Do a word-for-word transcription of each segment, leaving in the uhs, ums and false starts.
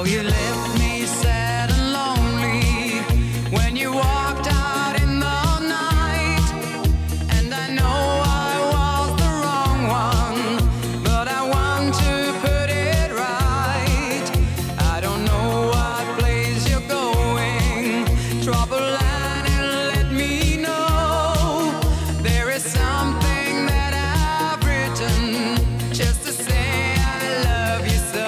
know you left me sad and lonely when you walked out in the night. And I know I was the wrong one, but I want to put it right. I don't know what place you're going. Drop a line and let me know. There is something that I've written just to say I love you so.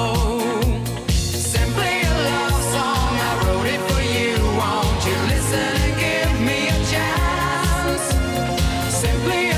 Simply a love song, I wrote it for you. Won't you listen and give me a chance? Simply